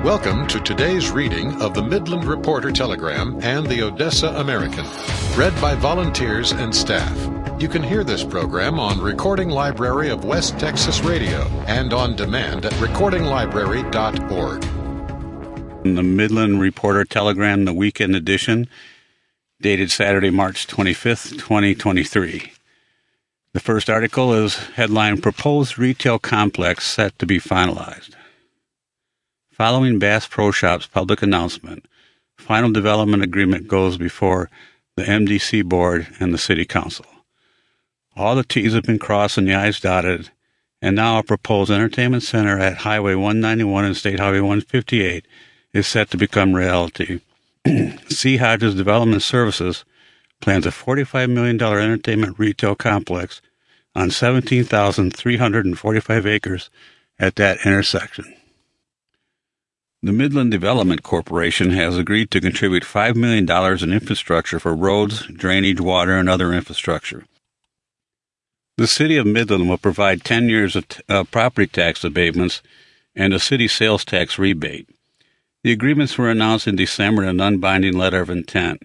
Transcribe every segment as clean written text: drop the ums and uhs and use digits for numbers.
Welcome to today's reading of the Midland Reporter Telegram and the Odessa American, read by volunteers and staff. You can hear this program on Recording Library of West Texas Radio and on demand at recordinglibrary.org. The Midland Reporter Telegram, the weekend edition, dated Saturday, March 25th, 2023. The first article is headline, Proposed Retail Complex Set to be Finalized. Following Bass Pro Shops' public announcement, final development agreement goes before the MDC Board and the City Council. All the T's have been crossed and the I's dotted, and now a proposed entertainment center at Highway 191 and State Highway 158 is set to become reality. C. Hodges Development Services plans a $45 million entertainment retail complex on 17,345 acres at that intersection. The Midland Development Corporation has agreed to contribute $5 million in infrastructure for roads, drainage, water, and other infrastructure. The City of Midland will provide 10 years of property tax abatements and a city sales tax rebate. The agreements were announced in December in a non-binding letter of intent.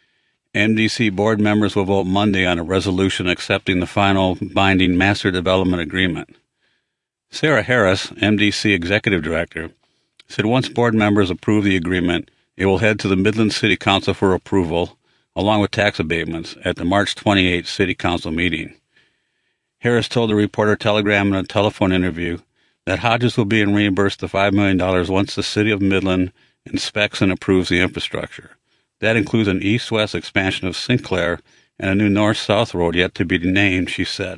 MDC board members will vote Monday on a resolution accepting the final binding master development agreement. Sarah Harris, MDC Executive Director, said once board members approve the agreement, it will head to the Midland City Council for approval, along with tax abatements, at the March 28 City Council meeting. Harris told the Reporter Telegram in a telephone interview that Hodges will be reimbursed the $5 million once the City of Midland inspects and approves the infrastructure. That includes an east-west expansion of Sinclair and a new north-south road yet to be named, she said.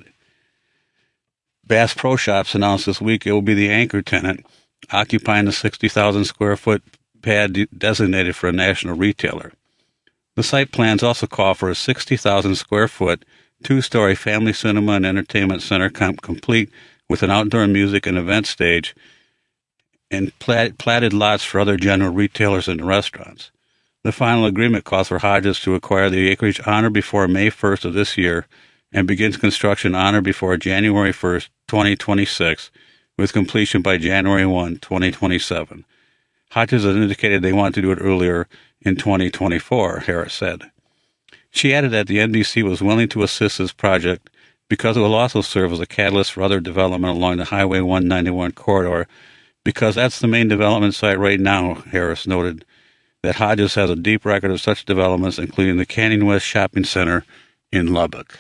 Bass Pro Shops announced this week it will be the anchor tenant, occupying the 60,000-square-foot pad designated for a national retailer. The site plans also call for a 60,000-square-foot, two-story family cinema and entertainment center complete with an outdoor music and event stage and platted lots for other general retailers and restaurants. The final agreement calls for Hodges to acquire the acreage on or before May 1st of this year and begins construction on or before January 1st, 2026, with completion by January 1, 2027. Hodges has indicated they want to do it earlier in 2024, Harris said. She added that the NDC was willing to assist this project because it will also serve as a catalyst for other development along the Highway 191 corridor, because that's the main development site right now, Harris noted that Hodges has a deep record of such developments, including the Canyon West Shopping Center in Lubbock.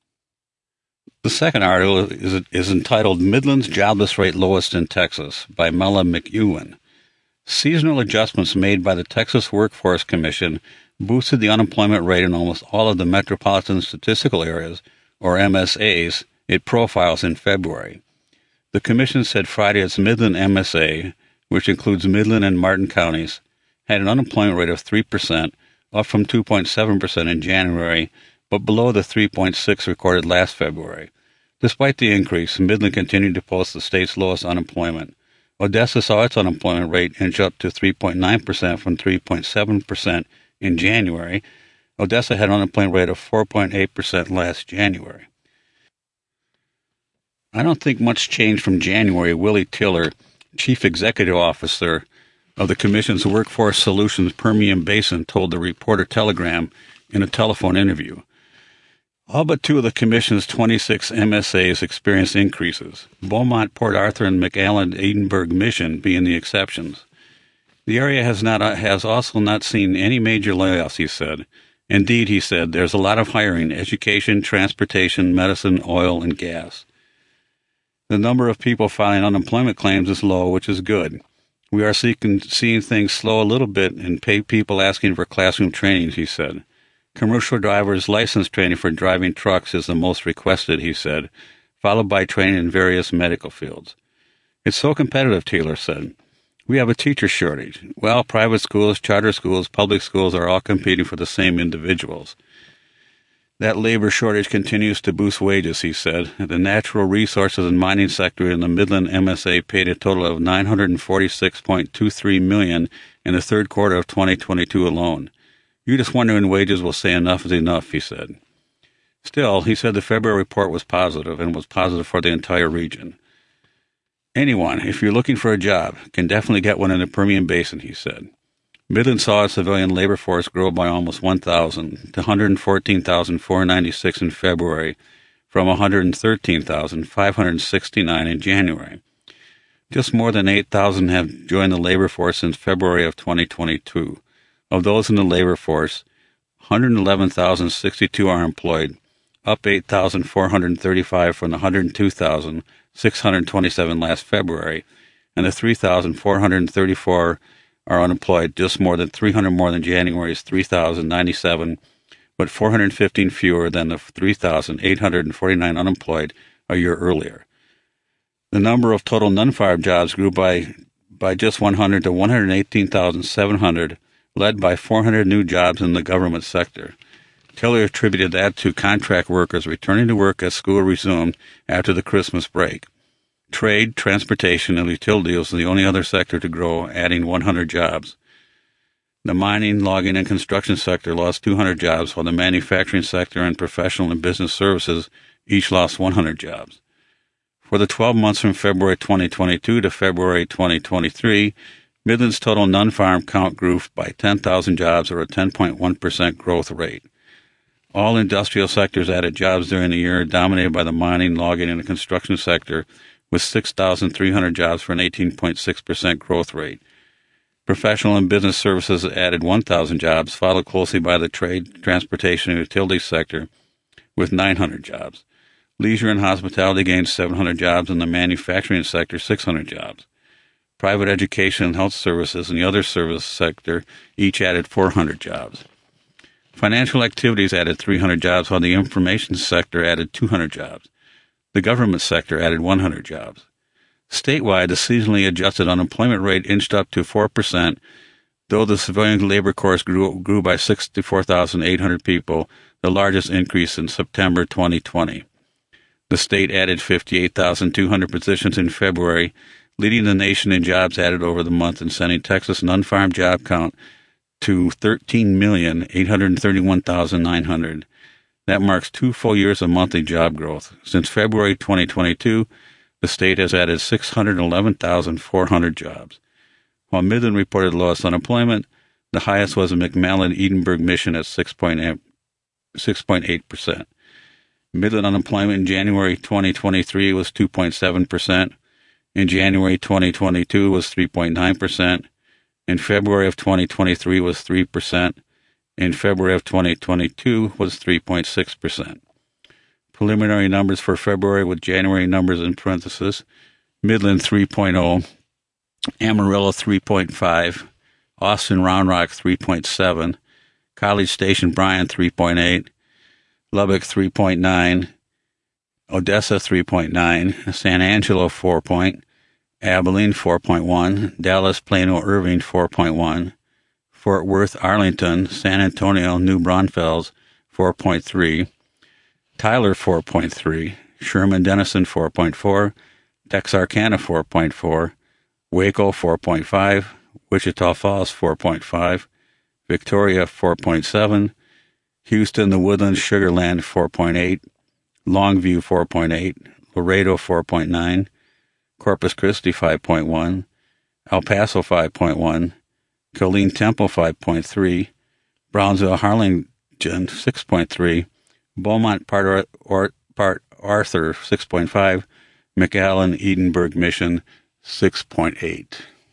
The second article is entitled Midland's Jobless Rate Lowest in Texas by Mela McEwen. Seasonal adjustments made by the Texas Workforce Commission boosted the unemployment rate in almost all of the metropolitan statistical areas, or MSAs, it profiles in February. The commission said Friday its Midland MSA, which includes Midland and Martin counties, had an unemployment rate of 3%, up from 2.7% in January, but below the 3.6% recorded last February. Despite the increase, Midland continued to post the state's lowest unemployment. Odessa saw its unemployment rate inch up to 3.9% from 3.7% in January. Odessa had an unemployment rate of 4.8% last January. I don't think much changed from January, Willie Tiller, Chief Executive Officer of the Commission's Workforce Solutions Permian Basin, told the Reporter Telegram in a telephone interview. All but two of the Commission's 26 MSAs experienced increases, Beaumont, Port Arthur, and McAllen, Edinburgh Mission being the exceptions. The area has also not seen any major layoffs, he said. Indeed, he said, there's a lot of hiring, education, transportation, medicine, oil, and gas. The number of people filing unemployment claims is low, which is good. We are seeing things slow a little bit and pay people asking for classroom trainings, he said. Commercial drivers' license training for driving trucks is the most requested, he said, followed by training in various medical fields. It's so competitive, Taylor said. We have a teacher shortage. Well, private schools, charter schools, public schools are all competing for the same individuals. That labor shortage continues to boost wages, he said. The natural resources and mining sector in the Midland MSA paid a total of $946.23 million in the third quarter of 2022 alone. You just wonder when wages will say enough is enough, he said. Still, he said the February report was positive and was positive for the entire region. Anyone, if you're looking for a job, can definitely get one in the Permian Basin, he said. Midland saw its civilian labor force grow by almost 1,000 to 114,496 in February from 113,569 in January. Just more than 8,000 have joined the labor force since February of 2022. Of those in the labor force, 111,062 are employed, up 8,435 from the 102,627 last February, and the 3,434 are unemployed, just more than 300 more than January's 3,097, but 415 fewer than the 3,849 unemployed a year earlier. The number of total non-farm jobs grew by just 100 to 118,700, led by 400 new jobs in the government sector. Tiller attributed that to contract workers returning to work as school resumed after the Christmas break. Trade, transportation, and utility was the only other sector to grow, adding 100 jobs. The mining, logging, and construction sector lost 200 jobs, while the manufacturing sector and professional and business services each lost 100 jobs. For the 12 months from February 2022 to February 2023, Midland's total non-farm count grew by 10,000 jobs, or a 10.1% growth rate. All industrial sectors added jobs during the year, dominated by the mining, logging, and the construction sector, with 6,300 jobs for an 18.6% growth rate. Professional and business services added 1,000 jobs, followed closely by the trade, transportation, and utility sector, with 900 jobs. Leisure and hospitality gained 700 jobs, and the manufacturing sector 600 jobs. Private education and health services and the other service sector each added 400 jobs. Financial activities added 300 jobs, while the information sector added 200 jobs. The government sector added 100 jobs. Statewide, the seasonally adjusted unemployment rate inched up to 4%, though the civilian labor force grew by 64,800 people, the largest increase since September 2020. The state added 58,200 positions in February, leading the nation in jobs added over the month and sending Texas non-farm job count to 13,831,900. That marks 2 full years of monthly job growth. Since February 2022, the state has added 611,400 jobs. While Midland reported lowest unemployment, the highest was in McMallen-Edinburg Mission at 6.8%. Midland unemployment in January 2023 was 2.7%. In January 2022 was 3.9%. In February of 2023 was 3%. In February of 2022 was 3.6%. Preliminary numbers for February with January numbers in parentheses: Midland 3.0, Amarillo 3.5, Austin Round Rock 3.7, College Station Bryan 3.8, Lubbock 3.9, Odessa 3.9, San Angelo 4. Abilene 4.1, Dallas Plano Irving 4.1, Fort Worth Arlington, San Antonio New Braunfels 4.3, Tyler 4.3, Sherman Denison 4.4, Texarkana 4.4, Waco 4.5, Wichita Falls 4.5, Victoria 4.7, Houston The Woodlands Sugar Land 4.8, Longview 4.8, Laredo 4.9, Corpus Christi 5.1, El Paso 5.1, Killeen Temple 5.3, Brownsville Harlingen 6.3, Beaumont Port Arthur 6.5, McAllen Edinburg Mission 6.8.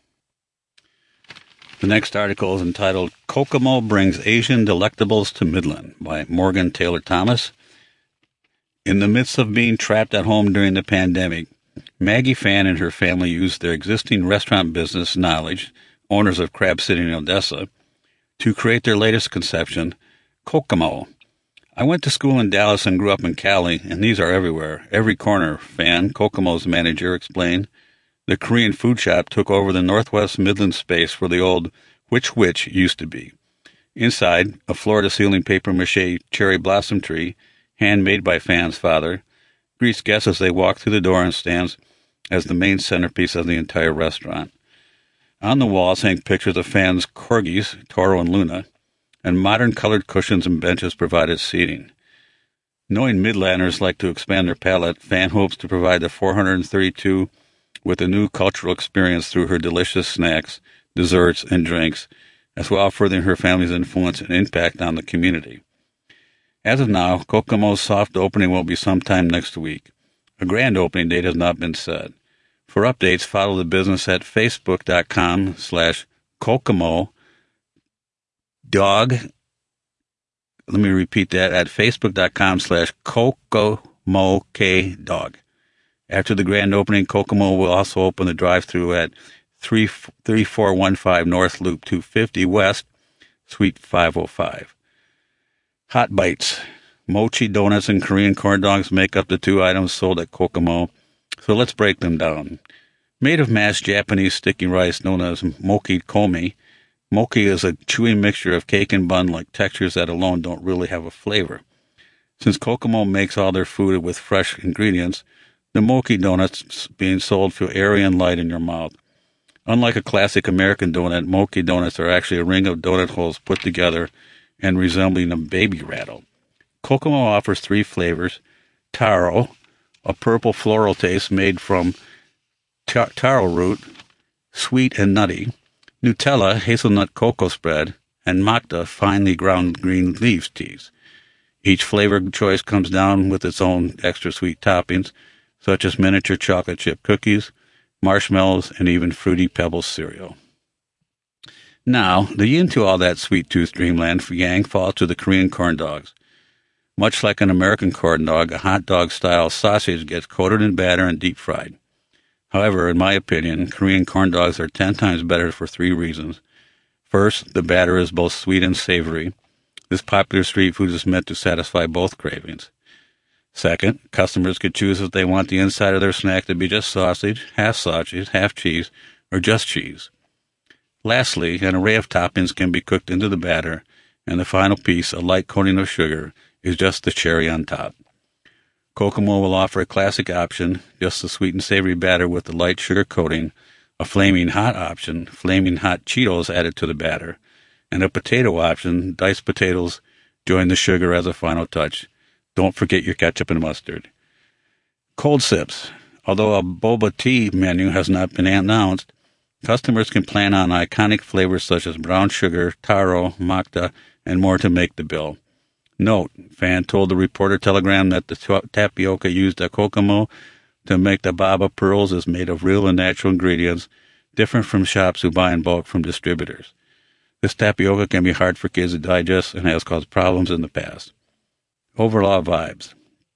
The next article is entitled Kokomo Brings Asian Delectables to Midland by Morgan Taylor Thomas. In the midst of being trapped at home during the pandemic, Maggie Fan and her family used their existing restaurant business knowledge, owners of Crab City in Odessa, to create their latest conception, Kokomo. I went to school in Dallas and grew up in Cali, and these are everywhere, every corner, Fan, Kokomo's manager, explained. The Korean food shop took over the Northwest Midland space where the old Which used to be. Inside, a floor-to-ceiling papier-mâché cherry blossom tree, handmade by Fan's father, greets guests as they walk through the door and stands as the main centerpiece of the entire restaurant. On the walls hang pictures of Fan's corgis, Toro and Luna, and modern colored cushions and benches provided seating. Knowing Midlanders like to expand their palate, Fan hopes to provide the 432 with a new cultural experience through her delicious snacks, desserts, and drinks, as well furthering her family's influence and impact on the community. As of now, Kokomo's soft opening will be sometime next week. A grand opening date has not been set. For updates, follow the business at facebook.com/Kokomo Dog. Let me repeat that, at facebook.com/Kokomo K Dog. After the grand opening, Kokomo will also open the drive-thru at 3415 North Loop 250 West, Suite 505. Hot Bites. Mochi donuts and Korean corn dogs make up the two items sold at Kokomo, so let's break them down. Made of mashed Japanese sticky rice known as mochi komi, mochi is a chewy mixture of cake and bun-like textures that alone don't really have a flavor. Since Kokomo makes all their food with fresh ingredients, the mochi donuts being sold feel airy and light in your mouth. Unlike a classic American donut, mochi donuts are actually a ring of donut holes put together and resembling a baby rattle. Kokomo offers 3 flavors: taro, a purple floral taste made from taro root, sweet and nutty; Nutella, hazelnut cocoa spread; and Macta, finely ground green leaf teas. Each flavor choice comes down with its own extra sweet toppings, such as miniature chocolate chip cookies, marshmallows, and even Fruity Pebbles cereal. Now, the yin to all that sweet tooth dreamland for Yang falls to the Korean corn dogs. Much like an American corn dog, a hot dog-style sausage gets coated in batter and deep-fried. However, in my opinion, Korean corn dogs are 10 times better for 3 reasons. First, the batter is both sweet and savory. This popular street food is meant to satisfy both cravings. Second, customers could choose if they want the inside of their snack to be just sausage, half cheese, or just cheese. Lastly, an array of toppings can be cooked into the batter, and the final piece, a light coating of sugar, is just the cherry on top. Kokomo will offer a classic option, just the sweet and savory batter with the light sugar coating, a flaming hot option, flaming hot Cheetos added to the batter, and a potato option, diced potatoes join the sugar as a final touch. Don't forget your ketchup and mustard. Cold sips. Although a boba tea menu has not been announced, customers can plan on iconic flavors such as brown sugar, taro, Macta, and more to make the bill. Note, fan told the Reporter Telegram that the tapioca used at Kokomo to make the baba pearls is made of real and natural ingredients, different from shops who buy in bulk from distributors. This tapioca can be hard for kids to digest and has caused problems in the past. Overall vibes.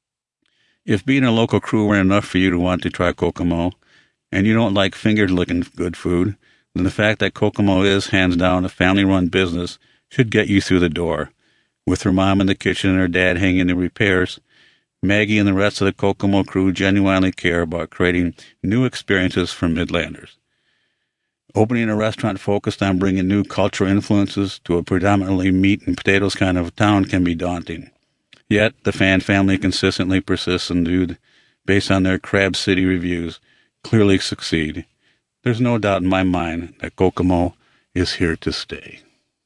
If being a local crew weren't enough for you to want to try Kokomo, and you don't like finger-licking good food, then the fact that Kokomo is, hands down, a family-run business should get you through the door. With her mom in the kitchen and her dad hanging the repairs, Maggie and the rest of the Kokomo crew genuinely care about creating new experiences for Midlanders. Opening a restaurant focused on bringing new cultural influences to a predominantly meat and potatoes kind of town can be daunting. Yet, the Fan family consistently persists and do, based on their Crab City reviews, clearly succeed. There's no doubt in my mind that Kokomo is here to stay.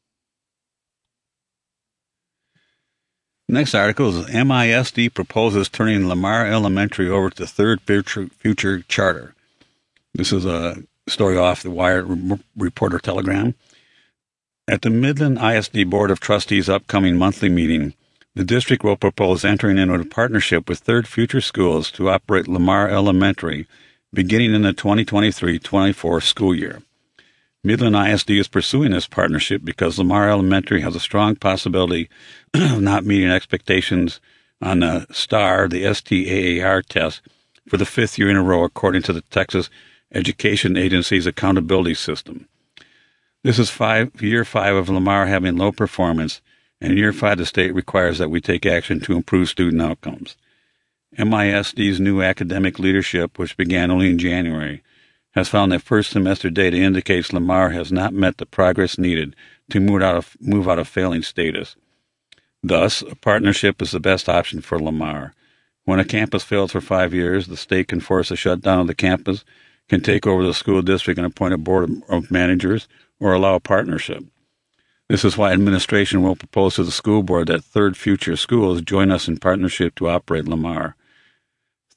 Next article is MISD proposes turning Lamar Elementary over to Third Future Charter. This is a story off the Wire Reporter Telegram. At the Midland ISD Board of Trustees' upcoming monthly meeting, the district will propose entering into a partnership with Third Future Schools to operate Lamar Elementary beginning in the 2023-24 school year. Midland ISD is pursuing this partnership because Lamar Elementary has a strong possibility of not meeting expectations on the STAR, the STAAR test, for the 5th year in a row, according to the Texas Education Agency's accountability system. This is year 5 of Lamar having low performance, and in year 5 the state requires that we take action to improve student outcomes. MISD's new academic leadership, which began only in January, has found that first semester data indicates Lamar has not met the progress needed to move out of failing status. Thus, a partnership is the best option for Lamar. When a campus fails for 5 years, the state can force a shutdown of the campus, can take over the school district and appoint a board of managers, or allow a partnership. This is why administration will propose to the school board that Third Future Schools join us in partnership to operate Lamar.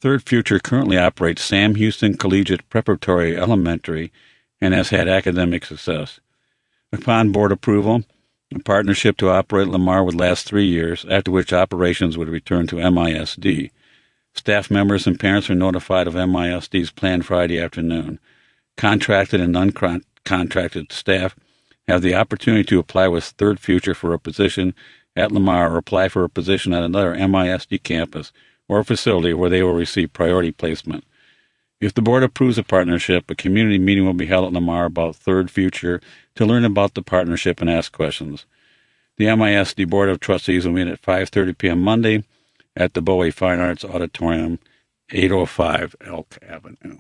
Third Future currently operates Sam Houston Collegiate Preparatory Elementary and has had academic success. Upon board approval, a partnership to operate Lamar would last 3 years, after which operations would return to MISD. Staff members and parents are notified of MISD's plan Friday afternoon. Contracted and uncontracted staff have the opportunity to apply with Third Future for a position at Lamar or apply for a position at another MISD campus or facility where they will receive priority placement. If the board approves a partnership, a community meeting will be held at Lamar about Third Future to learn about the partnership and ask questions. The MISD Board of Trustees will meet at 5:30 p.m. Monday at the Bowie Fine Arts Auditorium, 805 Elk Avenue.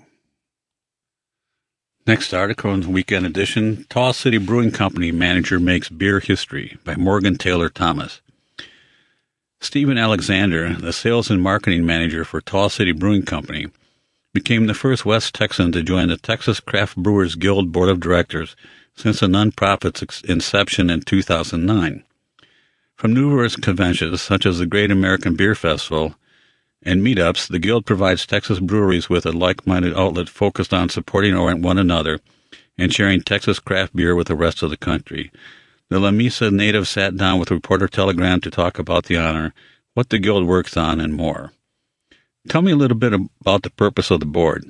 Next article in the weekend edition, Tall City Brewing Company manager makes beer history by Morgan Taylor Thomas. Stephen Alexander, the sales and marketing manager for Tall City Brewing Company, became the first West Texan to join the Texas Craft Brewers Guild Board of Directors since the nonprofit's inception in 2009. From numerous conventions, such as the Great American Beer Festival and meetups, the Guild provides Texas breweries with a like-minded outlet focused on supporting one another and sharing Texas craft beer with the rest of the country. The La Mesa native sat down with Reporter Telegram to talk about the honor, what the Guild works on, and more. Tell me a little bit about the purpose of the board.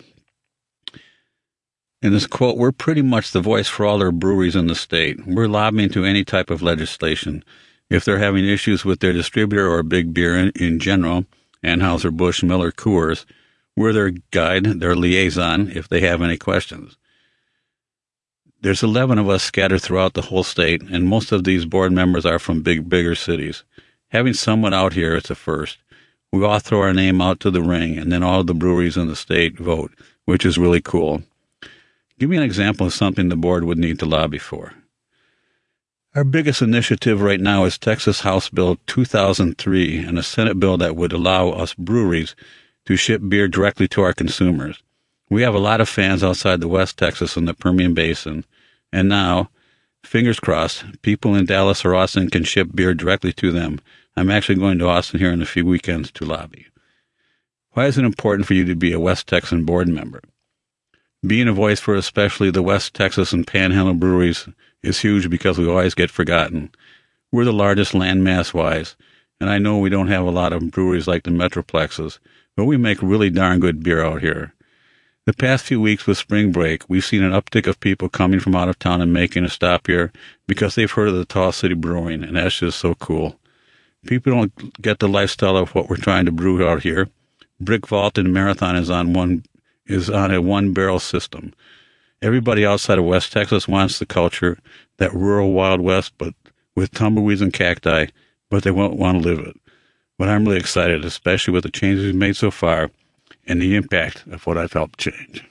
In this quote, we're pretty much the voice for all our breweries in the state. We're lobbying to any type of legislation. If they're having issues with their distributor or big beer in general, Anheuser-Busch, Miller, Coors, we're their guide, their liaison, if they have any questions. There's 11 of us scattered throughout the whole state, and most of these board members are from bigger cities. Having someone out here is a first. We all throw our name out to the ring, and then all the breweries in the state vote, which is really cool. Give me an example of something the board would need to lobby for. Our biggest initiative right now is Texas House Bill 2003 and a Senate bill that would allow us breweries to ship beer directly to our consumers. We have a lot of fans outside the West Texas and the Permian Basin, and now, fingers crossed, people in Dallas or Austin can ship beer directly to them. I'm actually going to Austin here in a few weekends to lobby. Why is it important for you to be a West Texan board member? Being a voice for especially the West Texas and Panhandle breweries is huge because we always get forgotten. We're the largest landmass-wise, and I know we don't have a lot of breweries like the Metroplexes, but we make really darn good beer out here. The past few weeks with spring break, we've seen an uptick of people coming from out of town and making a stop here because they've heard of the Tall City Brewing, and that's just so cool. People don't get the lifestyle of what we're trying to brew out here. Brick Vault and Marathon is on a one-barrel system. Everybody outside of West Texas wants the culture, that rural Wild West, but with tumbleweeds and cacti, but they won't want to live it. But I'm really excited, especially with the changes we've made so far and the impact of what I've helped change.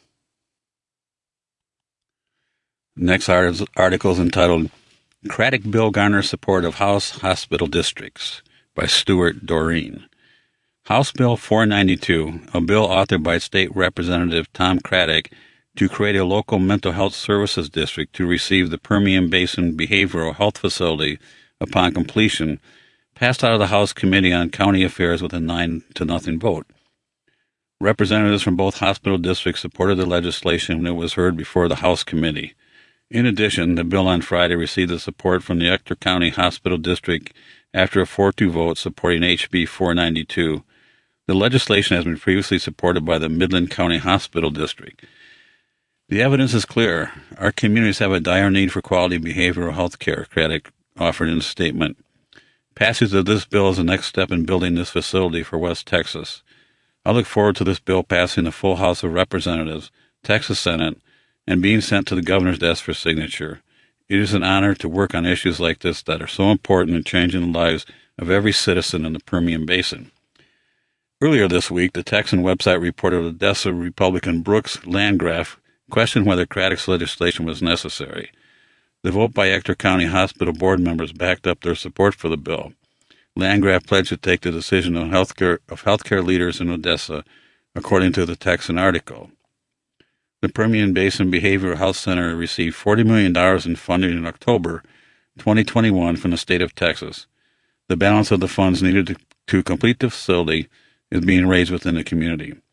Next article is entitled, Craddock Bill Garners Support of House Hospital Districts by Stuart Doreen. House Bill 492, a bill authored by State Representative Tom Craddock to create a local mental health services district to receive the Permian Basin Behavioral Health Facility upon completion, passed out of the House Committee on County Affairs with a 9-0 vote. Representatives from both hospital districts supported the legislation when it was heard before the House Committee. In addition, the bill on Friday received the support from the Ector County Hospital District after a 4-2 vote supporting HB 492. The legislation has been previously supported by the Midland County Hospital District. The evidence is clear. Our communities have a dire need for quality behavioral health care, Craddock offered in a statement. Passage of this bill is the next step in building this facility for West Texas. I look forward to this bill passing the full House of Representatives, Texas Senate, and being sent to the governor's desk for signature. It is an honor to work on issues like this that are so important in changing the lives of every citizen in the Permian Basin. Earlier this week, the Texan website reported Odessa Republican Brooks Landgraf questioned whether Craddock's legislation was necessary. The vote by Ector County Hospital board members backed up their support for the bill. Landgraf pledged to take the decision of healthcare leaders in Odessa, according to the Texan article. The Permian Basin Behavioral Health Center received $40 million in funding in October 2021 from the state of Texas. The balance of the funds needed to complete the facility is being raised within the community.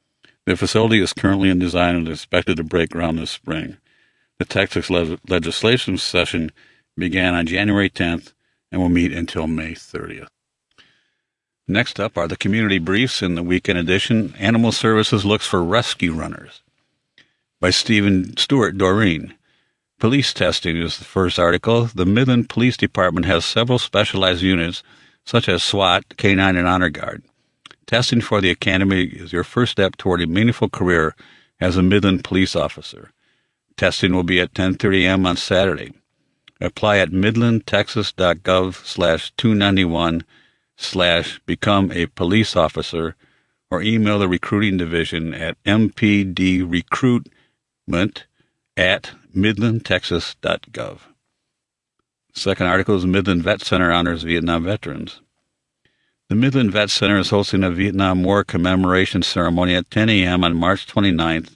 The facility is currently in design and is expected to break ground this spring. The Texas legislation session began on January 10th and will meet until May 30th. Next up are the community briefs in the weekend edition. Animal Services looks for rescue runners by Stephen Stewart Doreen. Police testing is the first article. The Midland Police Department has several specialized units, such as SWAT, K-9, and Honor Guard. Testing for the Academy is your first step toward a meaningful career as a Midland police officer. Testing will be at 10:30 a.m. on Saturday. Apply at midlandtexas.gov/291/become a police officer or email the recruiting division at mpdrecruitment@midlandtexas.gov. Second article is Midland Vet Center honors Vietnam veterans. The Midland Vet Center is hosting a Vietnam War commemoration ceremony at 10 a.m. on March 29th.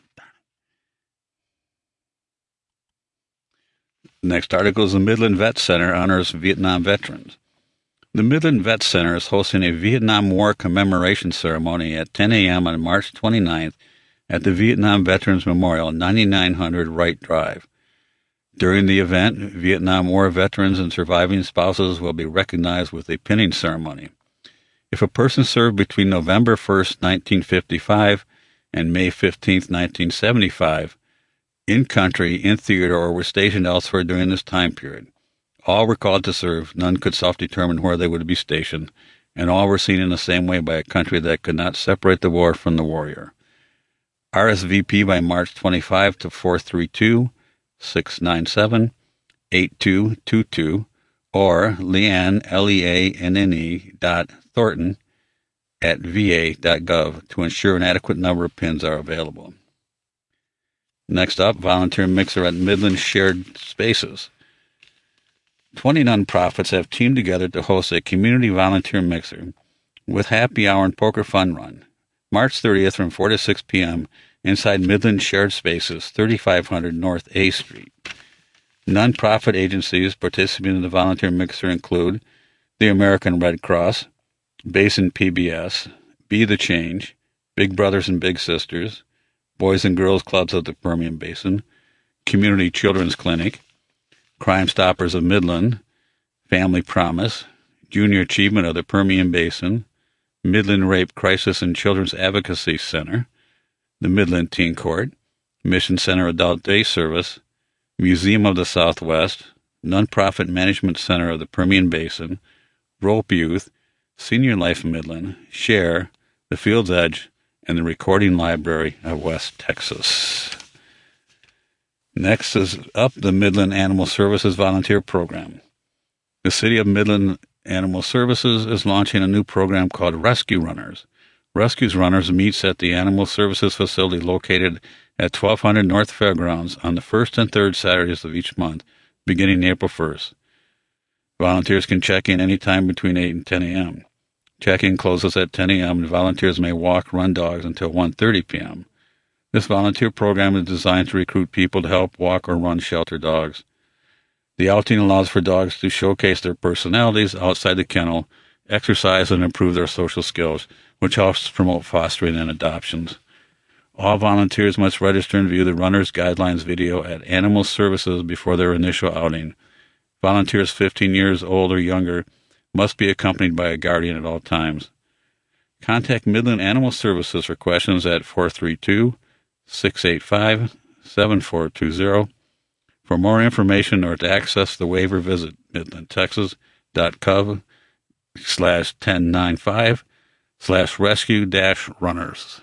Next article is the Midland Vet Center honors Vietnam veterans. The Midland Vet Center is hosting a Vietnam War commemoration ceremony at 10 a.m. on March 29th at the Vietnam Veterans Memorial, 9900 Wright Drive. During the event, Vietnam War veterans and surviving spouses will be recognized with a pinning ceremony. If a person served between November 1st, 1955 and May 15th, 1975, in country, in theater, or were stationed elsewhere during this time period, all were called to serve, none could self-determine where they would be stationed, and all were seen in the same way by a country that could not separate the war from the warrior. RSVP by March 25 to 432-697-8222 or Leanne, Leanne, .thornton@va.gov to ensure an adequate number of pins are available. Next up, volunteer mixer at Midland Shared Spaces. 20 nonprofits have teamed together to host a community volunteer mixer with happy hour and poker fun run, March 30th from 4 to 6 p.m. inside Midland Shared Spaces, 3500 North A Street. Nonprofit agencies participating in the volunteer mixer include the American Red Cross, Basin PBS, Be the Change, Big Brothers and Big Sisters, Boys and Girls Clubs of the Permian Basin, Community Children's Clinic, Crime Stoppers of Midland, Family Promise, Junior Achievement of the Permian Basin, Midland Rape Crisis and Children's Advocacy Center, the Midland Teen Court, Mission Center Adult Day Service, Museum of the Southwest, Nonprofit Management Center of the Permian Basin, Rope Youth, Senior Life Midland, Share, the Field's Edge, and the Recording Library of West Texas. Next is up the Midland Animal Services Volunteer Program. The City of Midland Animal Services is launching a new program called Rescue Runners. Rescue Runners meets at the Animal Services facility located at 1200 North Fairgrounds on the first and third Saturdays of each month, beginning April 1st. Volunteers can check in anytime between 8 and 10 a.m. Check-in closes at 10 a.m. and volunteers may walk, run dogs until 1:30 p.m. This volunteer program is designed to recruit people to help walk or run shelter dogs. The outing allows for dogs to showcase their personalities outside the kennel, exercise, and improve their social skills, which helps promote fostering and adoptions. All volunteers must register and view the Runner's Guidelines video at Animal Services before their initial outing. Volunteers 15 years old or younger must be accompanied by a guardian at all times. Contact Midland Animal Services for questions at 432-685-7420. For more information or to access the waiver, visit midlandtexas.gov/1095/rescue-runners.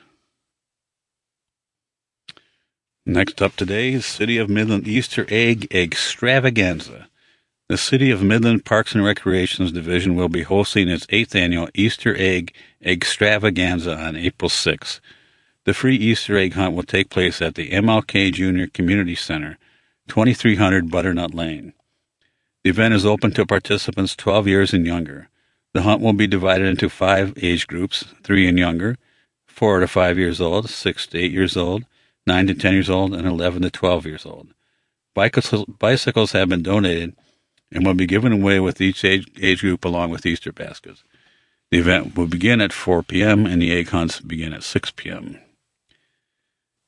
Next up today is City of Midland Easter Egg Extravaganza. The City of Midland Parks and Recreations Division will be hosting its 8th annual Easter Egg Extravaganza on April 6th. The free Easter egg hunt will take place at the MLK Junior Community Center, 2300 Butternut Lane. The event is open to participants 12 years and younger. The hunt will be divided into 5 age groups, 3 and younger, 4 to 5 years old, 6 to 8 years old, 9 to 10 years old, and 11 to 12 years old. Bicycles have been donated and will be given away with each age group along with Easter baskets. The event will begin at 4 p.m. and the egg hunts begin at 6 p.m.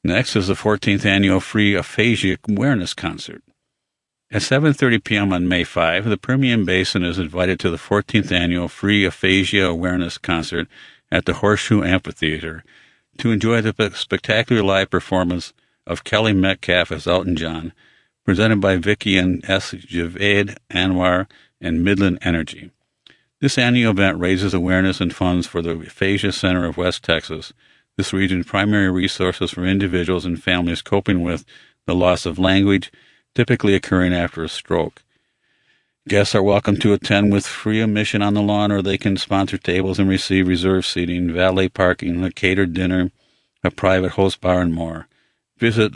Next is the 14th Annual Free Aphasia Awareness Concert. At 7:30 p.m. on May 5, the Permian Basin is invited to the 14th Annual Free Aphasia Awareness Concert at the Horseshoe Amphitheater to enjoy the spectacular live performance of Kelly Metcalf as Elton John, presented by Vicky and S. Javed Anwar and Midland Energy. This annual event raises awareness and funds for the Aphasia Center of West Texas, this region's primary resources for individuals and families coping with the loss of language, typically occurring after a stroke. Guests are welcome to attend with free admission on the lawn, or they can sponsor tables and receive reserved seating, valet parking, a catered dinner, a private host bar, and more. Visit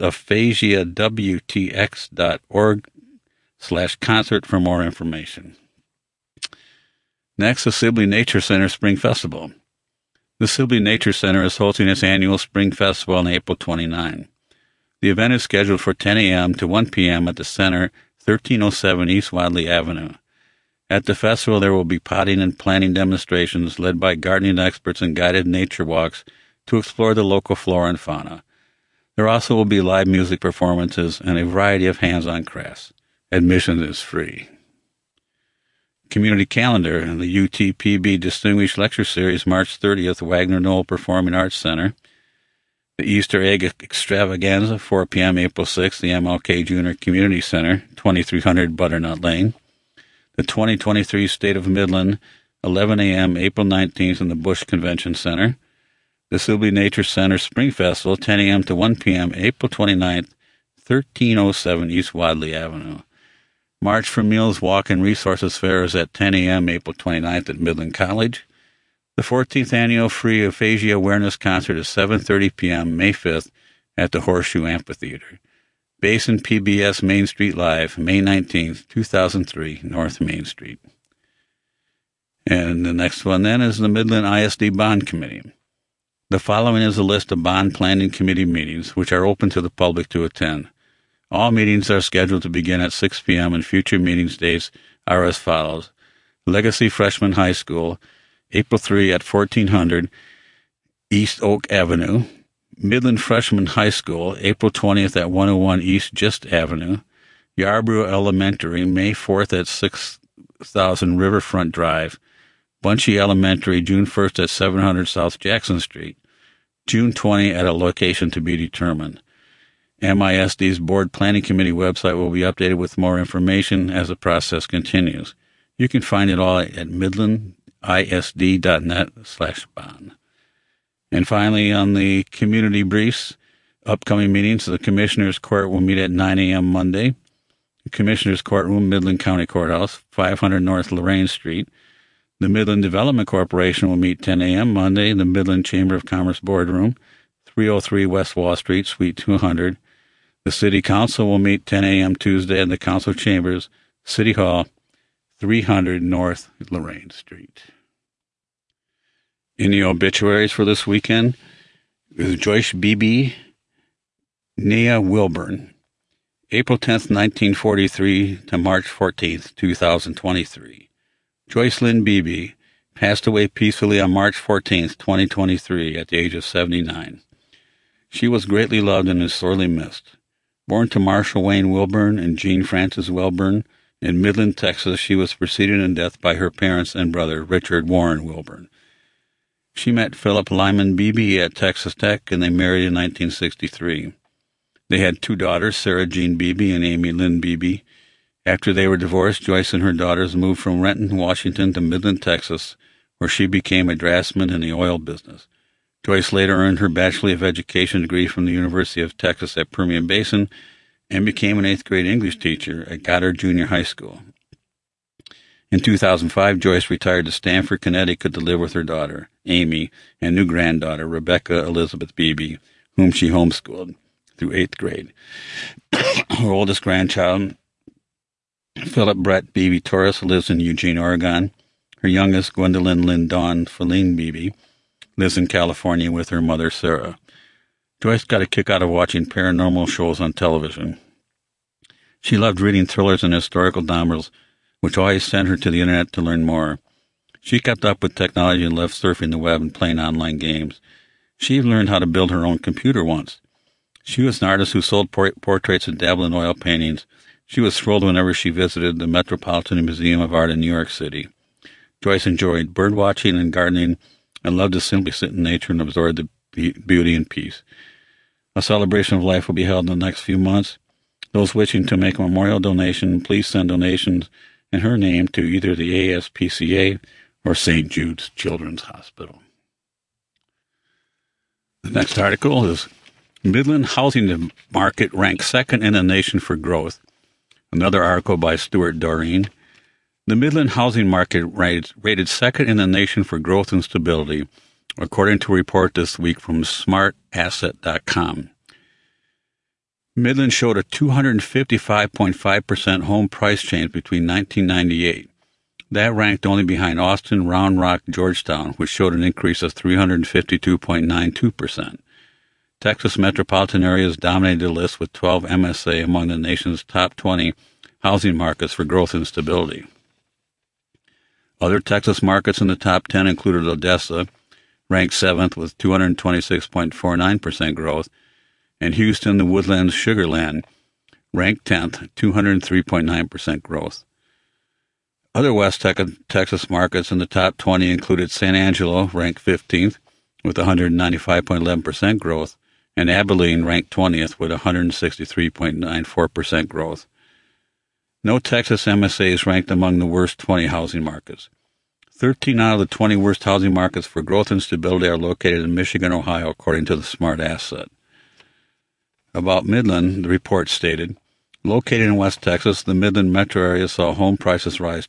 aphasiawtx.org/concert for more information. Next, the Sibley Nature Center Spring Festival. The Sibley Nature Center is hosting its annual Spring Festival on April 29. The event is scheduled for 10 a.m. to 1 p.m. at the center, 1307 East Wadley Avenue. At the festival, there will be potting and planting demonstrations led by gardening experts and guided nature walks to explore the local flora and fauna. There also will be live music performances and a variety of hands-on crafts. Admission is free. Community Calendar, the UTPB Distinguished Lecture Series, March 30th, Wagner Knoll Performing Arts Center. The Easter Egg Extravaganza, 4 p.m., April 6th, the MLK Jr. Community Center, 2300 Butternut Lane. The 2023 State of Midland, 11 a.m., April 19th, in the Bush Convention Center. The Sibley Nature Center Spring Festival, 10 a.m. to 1 p.m., April 29th, 1307 East Wadley Avenue. March for Meals Walk and Resources Fair is at 10 a.m. April 29th at Midland College. The 14th Annual Free Aphasia Awareness Concert is 7:30 p.m. May 5th at the Horseshoe Amphitheater. Basin PBS Main Street Live, May 19th, 2003, North Main Street. And the next one then is the Midland ISD Bond Committee. The following is a list of Bond Planning Committee meetings, which are open to the public to attend. All meetings are scheduled to begin at 6 p.m. and future meetings dates are as follows. Legacy Freshman High School, April 3 at 1400 East Oak Avenue. Midland Freshman High School, April 20th at 101 East Gist Avenue. Yarborough Elementary, May 4th at 6000 Riverfront Drive. Bunchy Elementary, June 1st at 700 South Jackson Street. June 20 at a location to be determined. MISD's Board Planning Committee website will be updated with more information as the process continues. You can find it all at midlandisd.net/bond. And finally, on the community briefs, upcoming meetings, the Commissioner's Court will meet at 9 a.m. Monday. The Commissioner's Courtroom, Midland County Courthouse, 500 North Lorraine Street. The Midland Development Corporation will meet 10 a.m. Monday. The Midland Chamber of Commerce Boardroom, 303 West Wall Street, Suite 200. The City Council will meet 10 a.m. Tuesday in the Council Chambers, City Hall, 300 North Lorraine Street. In the obituaries for this weekend is Joyce Beebe, Nia Wilburn, April 10th, 1943 to March 14th, 2023. Joyce Lynn Beebe passed away peacefully on March 14th, 2023 at the age of 79. She was greatly loved and is sorely missed. Born to Marshall Wayne Wilburn and Jean Frances Wilburn in Midland, Texas, she was preceded in death by her parents and brother, Richard Warren Wilburn. She met Philip Lyman Beebe at Texas Tech, and they married in 1963. They had two daughters, Sarah Jean Beebe and Amy Lynn Beebe. After they were divorced, Joyce and her daughters moved from Renton, Washington to Midland, Texas, where she became a draftsman in the oil business. Joyce later earned her Bachelor of Education degree from the University of Texas at Permian Basin and became an 8th grade English teacher at Goddard Junior High School. In 2005, Joyce retired to Stamford, Connecticut to live with her daughter, Amy, and new granddaughter, Rebecca Elizabeth Beebe, whom she homeschooled through 8th grade. Her oldest grandchild, Philip Brett Beebe Torres, lives in Eugene, Oregon. Her youngest, Gwendolyn Lynn Dawn Feline Beebe, lives in California with her mother, Sarah. Joyce got a kick out of watching paranormal shows on television. She loved reading thrillers and historical dramas, which always sent her to the internet to learn more. She kept up with technology and loved surfing the web and playing online games. She even learned how to build her own computer once. She was an artist who sold portraits and dabbled in oil paintings. She was thrilled whenever she visited the Metropolitan Museum of Art in New York City. Joyce enjoyed bird watching and gardening and loved to simply sit in nature and absorb the beauty and peace. A celebration of life will be held in the next few months. Those wishing to make a memorial donation, please send donations in her name to either the ASPCA or St. Jude's Children's Hospital. The next article is Midland Housing Market Ranked Second in the Nation for Growth. Another article by Stuart Doreen. The Midland housing market rated second in the nation for growth and stability, according to a report this week from smartasset.com. Midland showed a 255.5% home price change between 1998. That ranked only behind Austin, Round Rock, Georgetown, which showed an increase of 352.92%. Texas metropolitan areas dominated the list with 12 MSA among the nation's top 20 housing markets for growth and stability. Other Texas markets in the top 10 included Odessa, ranked 7th with 226.49% growth, and Houston, the Woodlands Sugar Land, ranked 10th, 203.9% growth. Other West Texas markets in the top 20 included San Angelo, ranked 15th, with 195.11% growth, and Abilene, ranked 20th, with 163.94% growth. No Texas MSA is ranked among the worst 20 housing markets. 13 out of the 20 worst housing markets for growth and stability are located in Michigan, Ohio, according to the Smart Asset. About Midland, the report stated, located in West Texas, the Midland metro area saw home prices rise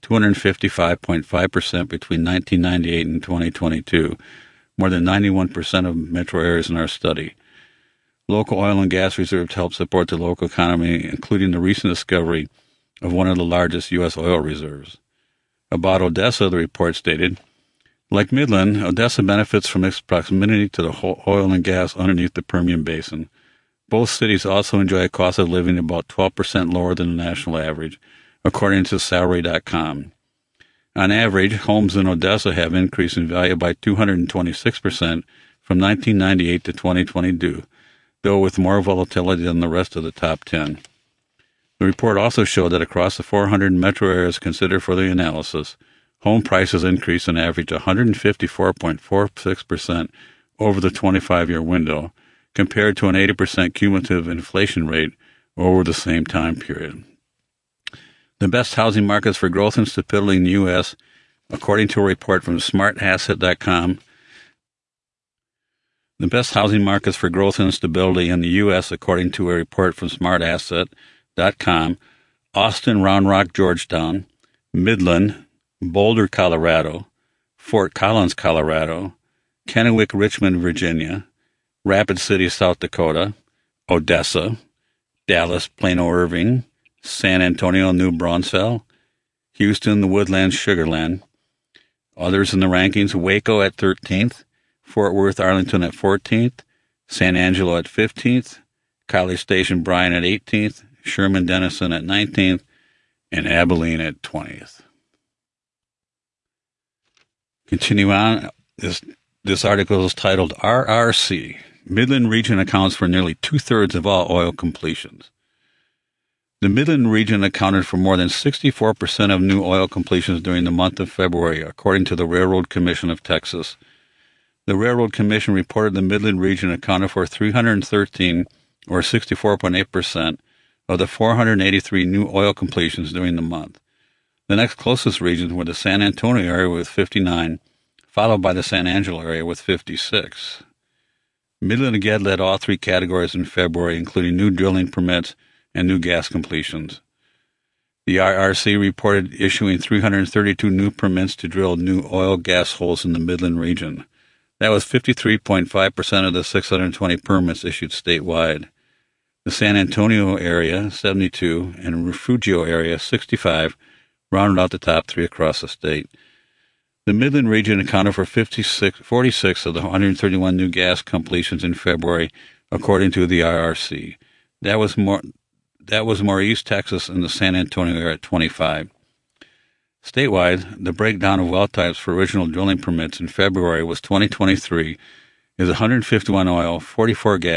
255.5% between 1998 and 2022, more than 91% of metro areas in our study. Local oil and gas reserves help support the local economy, including the recent discovery of one of the largest U.S. oil reserves. About Odessa, the report stated, like Midland, Odessa benefits from its proximity to the oil and gas underneath the Permian Basin. Both cities also enjoy a cost of living about 12% lower than the national average, according to Salary.com. On average, homes in Odessa have increased in value by 226% from 1998 to 2022, though with more volatility than the rest of the top 10. The report also showed that across the 400 metro areas considered for the analysis, home prices increased on average 154.46% over the 25-year window, compared to an 80% cumulative inflation rate over the same time period. The best housing markets for growth and stability in the U.S., according to a report from smartasset.com, the best housing markets for growth and stability in the U.S., according to a report from smartasset.com, Austin, Round Rock, Georgetown, Midland, Boulder, Colorado, Fort Collins, Colorado, Kennewick, Richmond, Virginia, Rapid City, South Dakota, Odessa, Dallas, Plano, Irving, San Antonio, New Braunfels, Houston, the Woodlands Sugar Land. Others in the rankings, Waco at 13th, Fort Worth, Arlington at 14th, San Angelo at 15th, College Station, Bryan at 18th, Sherman Denison at 19th, and Abilene at 20th. Continue on. This article is titled RRC. Midland region accounts for nearly two-thirds of all oil completions. The Midland region accounted for more than 64% of new oil completions during the month of February, according to the Railroad Commission of Texas. The Railroad Commission reported the Midland region accounted for 313, or 64.8%, of the 483 new oil completions during the month. The next closest regions were the San Antonio area with 59, followed by the San Angelo area with 56. Midland again led all three categories in February, including new drilling permits and new gas completions. The RRC reported issuing 332 new permits to drill new oil gas holes in the Midland region. That was 53.5% of the 620 permits issued statewide. The San Antonio area, 72, and Refugio area, 65, rounded out the top three across the state. The Midland region accounted for 46 of the 131 new gas completions in February, according to the RRC. That was more East Texas and the San Antonio area at 25. Statewide, the breakdown of well types for original drilling permits in February was 2023 is 151 oil, 44 gas,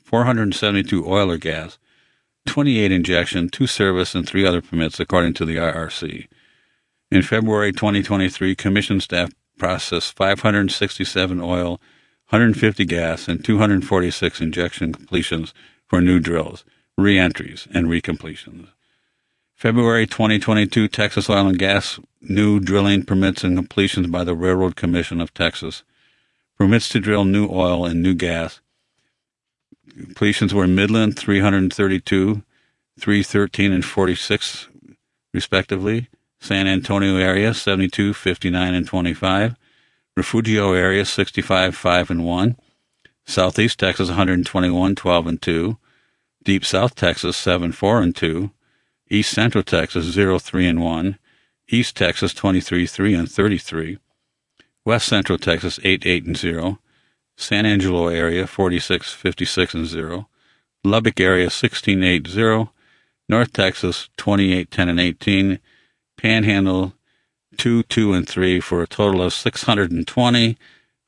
472 oil or gas, 28 injection, 2 service, and 3 other permits, according to the IRC. In February 2023, Commission staff processed 567 oil, 150 gas, and 246 injection completions for new drills, re-entries, and recompletions. February 2022, Texas Oil and Gas new drilling permits and completions by the Railroad Commission of Texas. Permits to drill new oil and new gas. Completions were Midland 332, 313, and 46, respectively. San Antonio area 72, 59, and 25. Refugio area 65, 5, and 1. Southeast Texas 121, 12, and 2. Deep South Texas 7, 4, and 2. East Central Texas 0, 3, and 1. East Texas 23, 3, and 33. West Central Texas 8, 8, and 0. San Angelo area 46, 56, and 0. Lubbock area 16, 8, 0. North Texas 28, 10, and 18. Panhandle 2, 2, and 3 for a total of 620,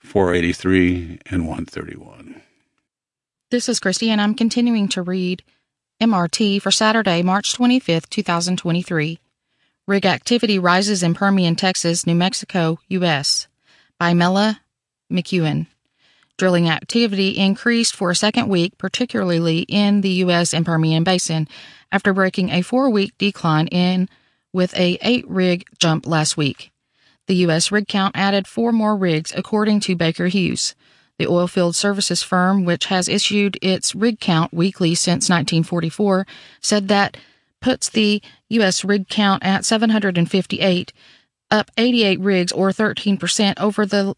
483, and 131. This is Christy, and I'm continuing to read MRT for Saturday, March 25th, 2023. Rig activity rises in Permian, Texas, New Mexico, U.S. by Mela McEwen. Drilling activity increased for a second week, particularly in the U.S. and Permian Basin, after breaking a 4-week decline with a 8-rig jump last week. The U.S. rig count added 4 more rigs, according to Baker Hughes. The oilfield services firm, which has issued its rig count weekly since 1944, said that puts the U.S. rig count at 758, up 88 rigs or 13% over the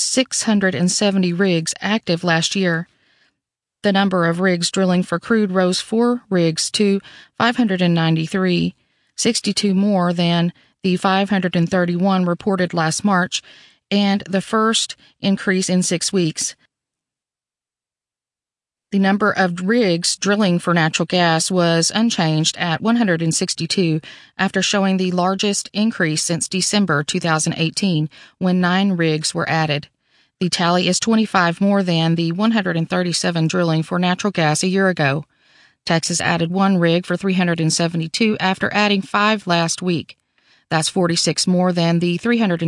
670 rigs active last year. The number of rigs drilling for crude rose 4 rigs to 593, 62 more than the 531 reported last March, and the first increase in 6 weeks. The number of rigs drilling for natural gas was unchanged at 162 after showing the largest increase since December 2018, when 9 rigs were added. The tally is 25 more than the 137 drilling for natural gas a year ago. Texas added 1 rig for 372 after adding 5 last week. That's 46 more than the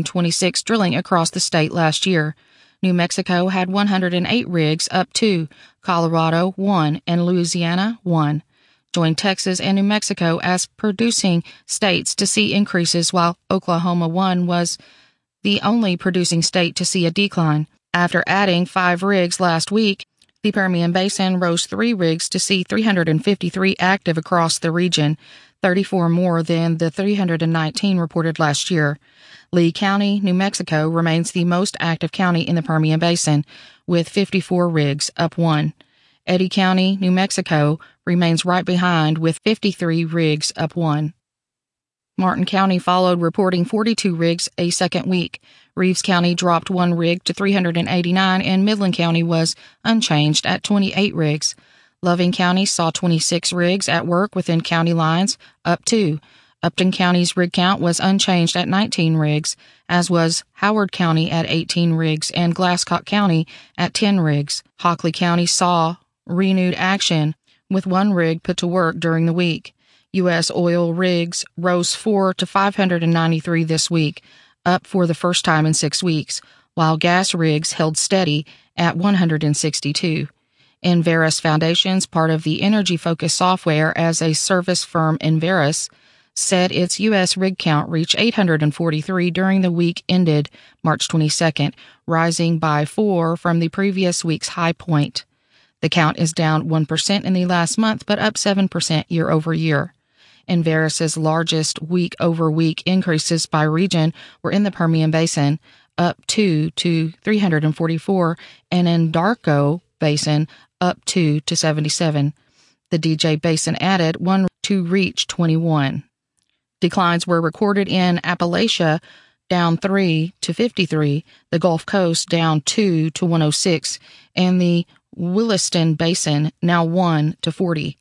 326 drilling across the state last year. New Mexico had 108 rigs, up 2, Colorado 1, and Louisiana 1. Joined Texas and New Mexico as producing states to see increases, while Oklahoma 1 was the only producing state to see a decline. After adding 5 rigs last week, the Permian Basin rose 3 rigs to see 353 active across the region, 34 more than the 319 reported last year. Lee County, New Mexico, remains the most active county in the Permian Basin, with 54 rigs, up 1. Eddy County, New Mexico, remains right behind with 53 rigs, up 1. Martin County followed, reporting 42 rigs a second week. Reeves County dropped 1 rig to 389, and Midland County was unchanged at 28 rigs. Loving County saw 26 rigs at work within county lines, up 2. Upton County's rig count was unchanged at 19 rigs, as was Howard County at 18 rigs and Glasscock County at 10 rigs. Hockley County saw renewed action, with 1 rig put to work during the week. U.S. oil rigs rose 4 to 593 this week, up for the first time in 6 weeks, while gas rigs held steady at 162. Enverus Foundations, part of the energy-focused software as a service firm Enverus, said its U.S. rig count reached 843 during the week ended March 22nd, rising by 4 from the previous week's high point. The count is down 1% in the last month, but up 7% year over year. Enverus's largest week-over-week increases by region were in the Permian Basin, up 2 to 344, and in Darko Basin, up 2 to 77. The DJ Basin added 1 to reach 21. Declines were recorded in Appalachia, down 3 to 53, the Gulf Coast down 2 to 106, and the Williston Basin now 1 to 40.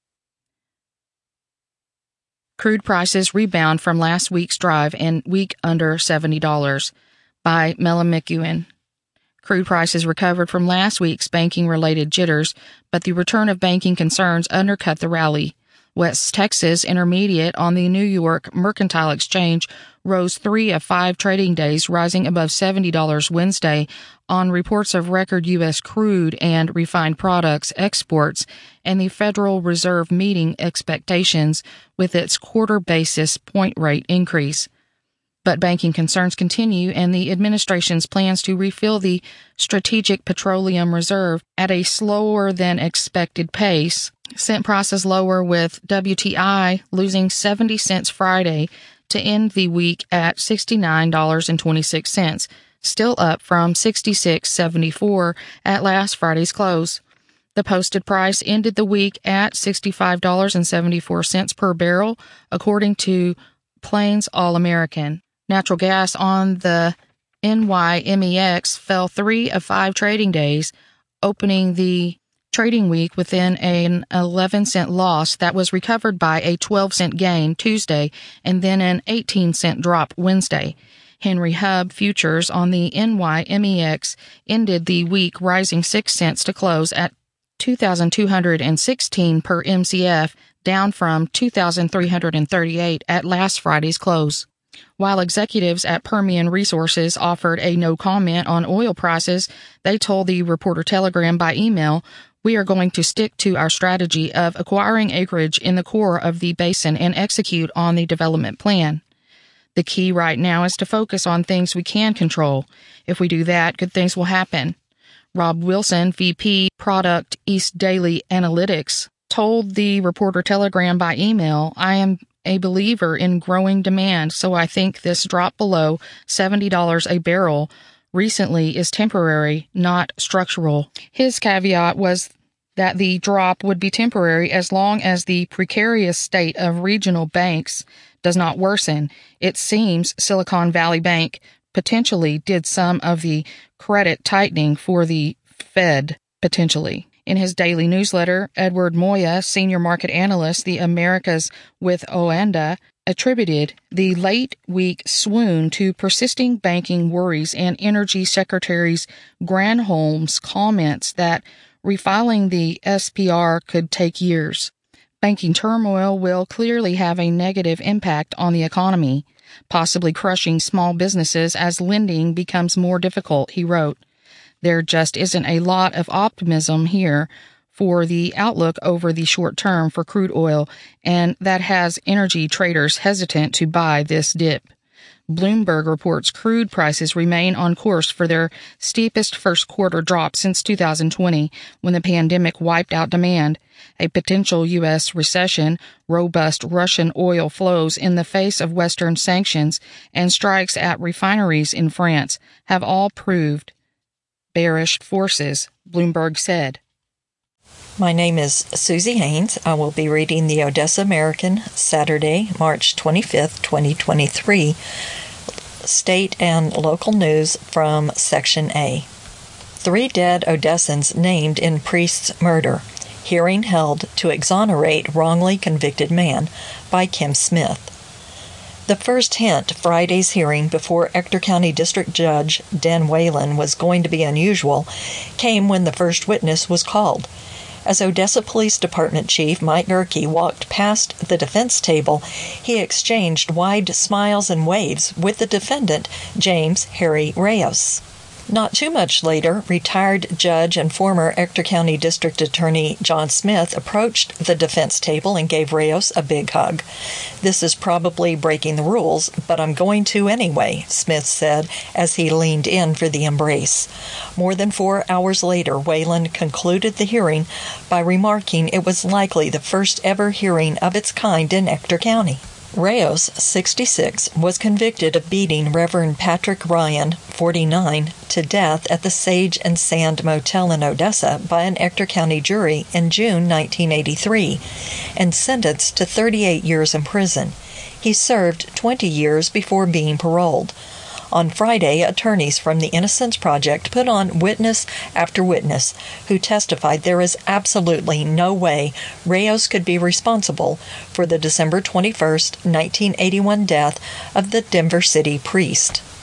Crude prices rebound from last week's drive and week under $70 by Mela McEwen. Crude prices recovered from last week's banking-related jitters, but the return of banking concerns undercut the rally. West Texas Intermediate on the New York Mercantile Exchange rose 3 of 5 trading days, rising above $70 Wednesday on reports of record U.S. crude and refined products exports and the Federal Reserve meeting expectations with its quarter basis point rate increase. But banking concerns continue, and the administration's plans to refill the Strategic Petroleum Reserve at a slower than expected pace sent prices lower, with WTI losing 70 cents Friday to end the week at $69.26, still up from $66.74 at last Friday's close. The posted price ended the week at $65.74 per barrel, according to Plains All American. Natural gas on the NYMEX fell 3 of 5 trading days, opening the trading week within an 11-cent loss that was recovered by a 12-cent gain Tuesday and then an 18-cent drop Wednesday. Henry Hub futures on the NYMEX ended the week rising 6 cents to close at $2,216 per MCF, down from $2,338 at last Friday's close. While executives at Permian Resources offered a no comment on oil prices, they told the Reporter-Telegram by email, "We are going to stick to our strategy of acquiring acreage in the core of the basin and execute on the development plan. The key right now is to focus on things we can control. If we do that, good things will happen." Rob Wilson, VP, Product East Daily Analytics, told the Reporter-Telegram by email, "I am a believer in growing demand, so I think this drop below $70 a barrel recently is temporary, not structural." His caveat was that the drop would be temporary as long as the precarious state of regional banks does not worsen. It seems Silicon Valley Bank potentially did some of the credit tightening for the Fed, potentially. In his daily newsletter, Edward Moya, senior market analyst, the Americas with Oanda, attributed the late week swoon to persisting banking worries and Energy Secretary Granholm's comments that refiling the SPR could take years. Banking turmoil will clearly have a negative impact on the economy, possibly crushing small businesses as lending becomes more difficult, he wrote. There just isn't a lot of optimism here for the outlook over the short term for crude oil, and that has energy traders hesitant to buy this dip. Bloomberg reports crude prices remain on course for their steepest first quarter drop since 2020, when the pandemic wiped out demand. A potential U.S. recession, robust Russian oil flows in the face of Western sanctions, and strikes at refineries in France have all proved bearish forces, Bloomberg said. My name is Susie Haynes. I will be reading the Odessa American, Saturday, March 25th, 2023. State and local news from Section A. 3 dead Odessans named in priest's murder. Hearing held to exonerate wrongly convicted man by Kim Smith. The first hint Friday's hearing before Ector County District Judge Dan Whalen was going to be unusual came when the first witness was called. As Odessa Police Department Chief Mike Gerke walked past the defense table, he exchanged wide smiles and waves with the defendant, James Harry Reyes. Not too much later, retired judge and former Ector County District Attorney John Smith approached the defense table and gave Reyes a big hug. "This is probably breaking the rules, but I'm going to anyway," Smith said as he leaned in for the embrace. More than 4 hours later, Whalen concluded the hearing by remarking it was likely the first ever hearing of its kind in Ector County. Reyes, 66, was convicted of beating Reverend Patrick Ryan, 49, to death at the Sage and Sand Motel in Odessa by an Ector County jury in June 1983 and sentenced to 38 years in prison. He served 20 years before being paroled. On Friday, attorneys from the Innocence Project put on witness after witness who testified there is absolutely no way Reyes could be responsible for the December 21, 1981 death of the Denver City priest.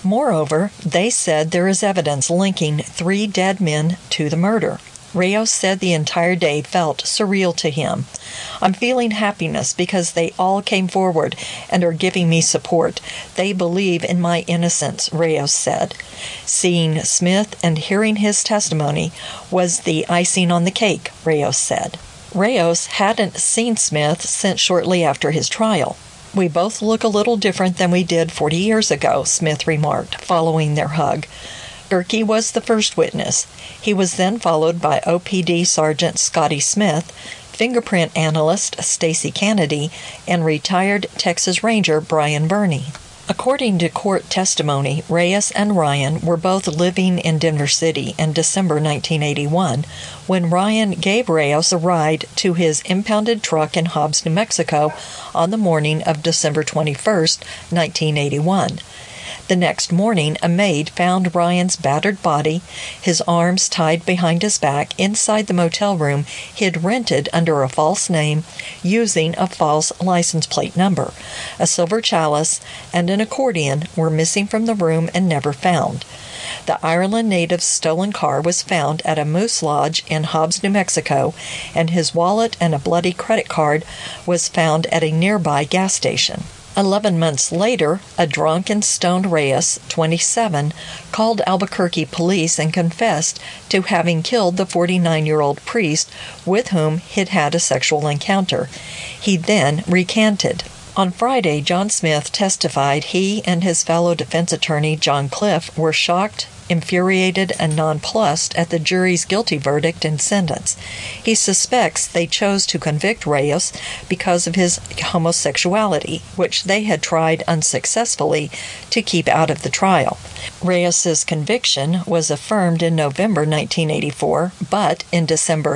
Moreover, they said there is evidence linking 3 dead men to the murder. Reyes said the entire day felt surreal to him. I'm feeling happiness because they all came forward and are giving me support. They believe in my innocence, Reyes said. Seeing Smith and hearing his testimony was the icing on the cake, Reyes said. Reyes hadn't seen Smith since shortly after his trial. We both look a little different than we did 40 years ago, Smith remarked, following their hug. Gerke was the first witness. He was then followed by OPD Sergeant Scotty Smith, fingerprint analyst Stacy Kennedy, and retired Texas Ranger Brian Burney. According to court testimony, Reyes and Ryan were both living in Denver City in December 1981 when Ryan gave Reyes a ride to his impounded truck in Hobbs, New Mexico on the morning of December 21, 1981. The next morning, a maid found Ryan's battered body, his arms tied behind his back, inside the motel room he'd rented under a false name using a false license plate number. A silver chalice and an accordion were missing from the room and never found. The Ireland native's stolen car was found at a moose lodge in Hobbs, New Mexico, and his wallet and a bloody credit card was found at a nearby gas station. 11 months later, a drunk and stoned Reyes, 27, called Albuquerque police and confessed to having killed the 49-year-old priest with whom he'd had a sexual encounter. He then recanted. On Friday, John Smith testified he and his fellow defense attorney, John Cliff, were shocked, infuriated, and nonplussed at the jury's guilty verdict and sentence. He suspects they chose to convict Reyes because of his homosexuality, which they had tried unsuccessfully to keep out of the trial. Reyes's conviction was affirmed in November 1984, but in December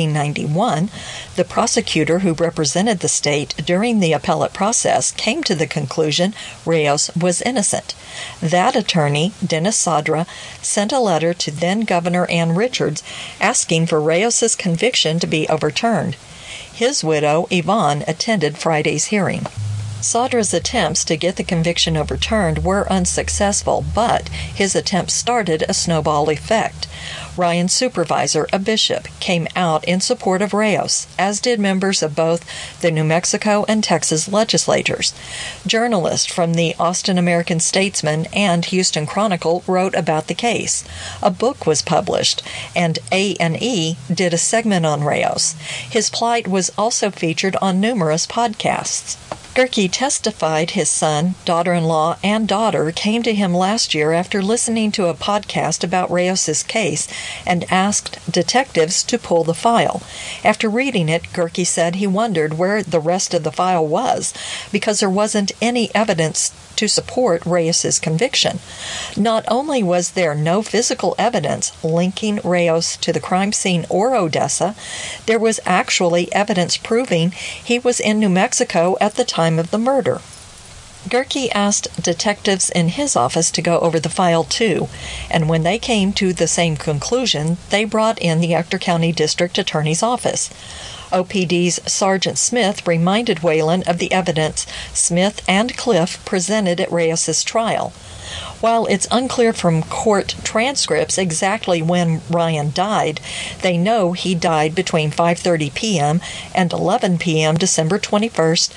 1991, the prosecutor who represented the state during the appellate process came to the conclusion Reyes was innocent. That attorney, Dennis Sadra, sent a letter to then-Governor Ann Richards asking for Reyes's conviction to be overturned. His widow, Yvonne, attended Friday's hearing. Sadra's attempts to get the conviction overturned were unsuccessful, but his attempts started a snowball effect. Ryan's supervisor, a bishop, came out in support of Reyes, as did members of both the New Mexico and Texas legislatures. Journalists from the Austin American-Statesman and Houston Chronicle wrote about the case. A book was published, and A&E did a segment on Reyes. His plight was also featured on numerous podcasts. Gerke testified his son, daughter-in-law, and daughter came to him last year after listening to a podcast about Reyes's case and asked detectives to pull the file. After reading it, Gerke said he wondered where the rest of the file was because there wasn't any evidence to support Reyes's conviction. Not only was there no physical evidence linking Reyes to the crime scene or Odessa, there was actually evidence proving he was in New Mexico at the time of the murder. Gerke asked detectives in his office to go over the file too, and when they came to the same conclusion, they brought in the Ector County District Attorney's Office. OPD's Sergeant Smith reminded Whalen of the evidence Smith and Cliff presented at Reyes's trial. While it's unclear from court transcripts exactly when Ryan died, they know he died between 5:30 p.m. and 11 p.m. December 21,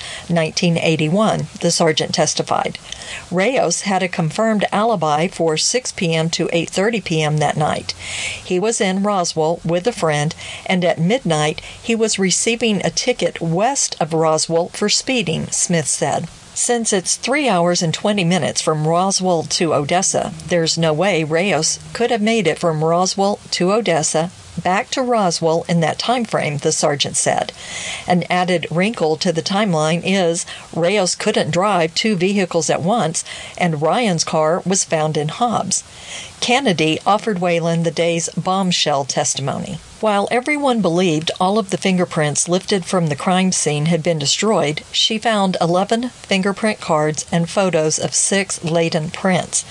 1981, the sergeant testified. Reyes had a confirmed alibi for 6 p.m. to 8:30 p.m. that night. He was in Roswell with a friend, and at midnight he was receiving a ticket west of Roswell for speeding, Smith said. Since it's 3 hours and 20 minutes from Roswell to Odessa, there's no way Reyes could have made it from Roswell to Odessa back to Roswell in that time frame, the sergeant said. An added wrinkle to the timeline is Reyes couldn't drive 2 vehicles at once, and Ryan's car was found in Hobbs. Kennedy offered Whalen the day's bombshell testimony. While everyone believed all of the fingerprints lifted from the crime scene had been destroyed, she found 11 fingerprint cards and photos of 6 latent prints.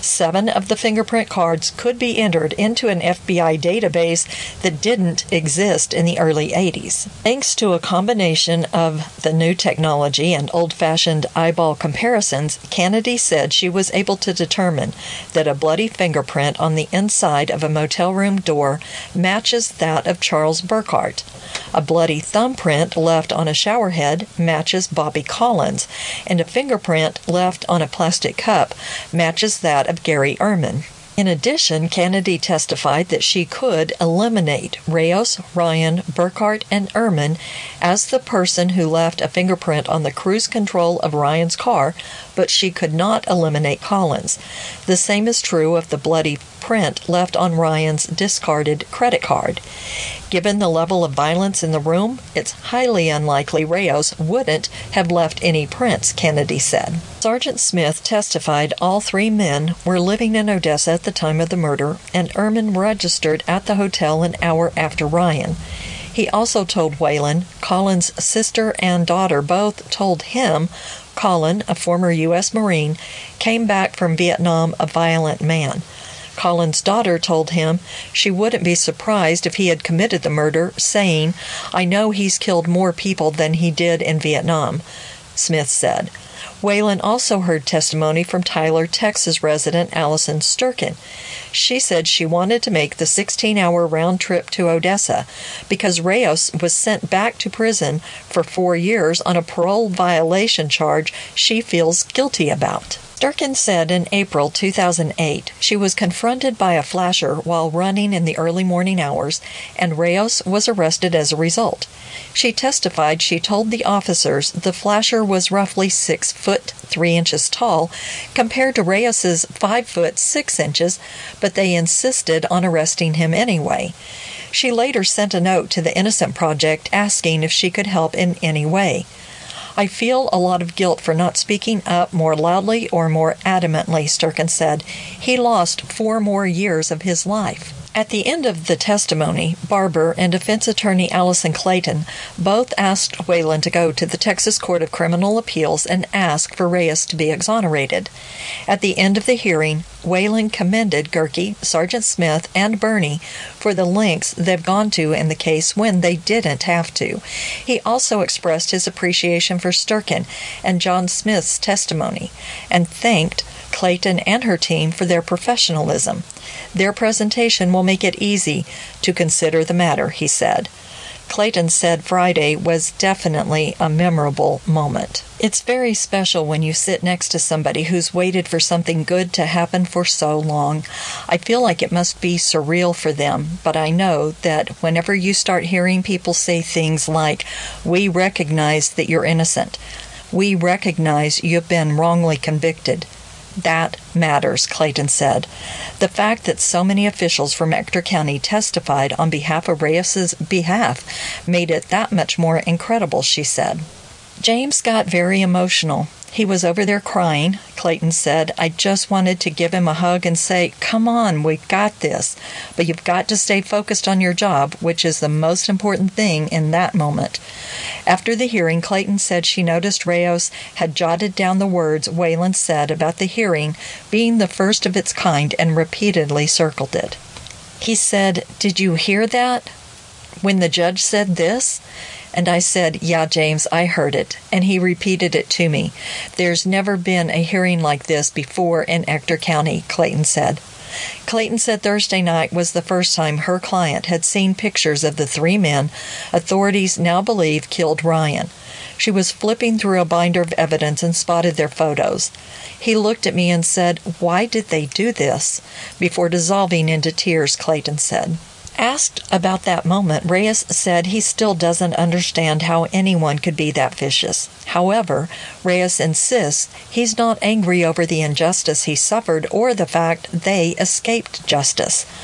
7 of the fingerprint cards could be entered into an FBI database that didn't exist in the early 80s. Thanks to a combination of the new technology and old-fashioned eyeball comparisons, Kennedy said she was able to determine that a bloody fingerprint on the inside of a motel room door matches that of Charles Burkhart. A bloody thumbprint left on a shower head matches Bobby Collins, and a fingerprint left on a plastic cup matches that of Gary Ehrman. In addition, Kennedy testified that she could eliminate Reyes, Ryan, Burkhart, and Ehrman as the person who left a fingerprint on the cruise control of Ryan's car, but she could not eliminate Collins. The same is true of the bloody print left on Ryan's discarded credit card. Given the level of violence in the room, it's highly unlikely Reyes wouldn't have left any prints, Kennedy said. Sergeant Smith testified all 3 men were living in Odessa at the time of the murder, and Ehrman registered at the hotel an hour after Ryan. He also told Whalen Collins' sister and daughter both told him Colin, a former U.S. Marine, came back from Vietnam a violent man. Collins' daughter told him she wouldn't be surprised if he had committed the murder, saying, "I know he's killed more people than he did in Vietnam," Smith said. Whalen also heard testimony from Tyler, Texas resident Allison Sturkin. She said she wanted to make the 16-hour round trip to Odessa because Reyes was sent back to prison for 4 years on a parole violation charge she feels guilty about. Sturkin said in April 2008 she was confronted by a flasher while running in the early morning hours, and Reyes was arrested as a result. She testified she told the officers the flasher was roughly 6 foot 3 inches tall compared to Reyes's 5 foot 6 inches, but they insisted on arresting him anyway. She later sent a note to the Innocent Project asking if she could help in any way. "I feel a lot of guilt for not speaking up more loudly or more adamantly," Sturkin said. "He lost 4 more years of his life." At the end of the testimony, Barber and defense attorney Allison Clayton both asked Whalen to go to the Texas Court of Criminal Appeals and ask for Reyes to be exonerated. At the end of the hearing, Whalen commended Gerke, Sergeant Smith, and Burney for the lengths they've gone to in the case when they didn't have to. He also expressed his appreciation for Sturkin and John Smith's testimony and thanked Clayton and her team for their professionalism. "Their presentation will make it easy to consider the matter," he said. Clayton said Friday was definitely a memorable moment. "It's very special when you sit next to somebody who's waited for something good to happen for so long. I feel like it must be surreal for them, but I know that whenever you start hearing people say things like, 'We recognize that you're innocent. We recognize you've been wrongly convicted,' that matters," Clayton said. The fact that so many officials from Ector County testified on behalf of Reyes's behalf made it that much more incredible, she said. James got very emotional. He was over there crying, Clayton said. "I just wanted to give him a hug and say, 'Come on, we've got this.' But you've got to stay focused on your job, which is the most important thing in that moment." After the hearing, Clayton said she noticed Reyes had jotted down the words Whalen said about the hearing being the first of its kind and repeatedly circled it. He said, "Did you hear that? When the judge said this?" And I said, "Yeah, James, I heard it." And he repeated it to me. "There's never been a hearing like this before in Ector County," Clayton said. Clayton said Thursday night was the first time her client had seen pictures of the 3 men authorities now believe killed Ryan. She was flipping through a binder of evidence and spotted their photos. He looked at me and said, "Why did they do this?" before dissolving into tears, Clayton said. Asked about that moment, Reyes said he still doesn't understand how anyone could be that vicious. However, Reyes insists he's not angry over the injustice he suffered or the fact they escaped justice.